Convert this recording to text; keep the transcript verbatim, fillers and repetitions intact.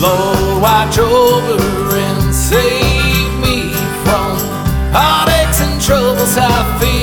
Lord, watch over and save me from heartaches and troubles I feel.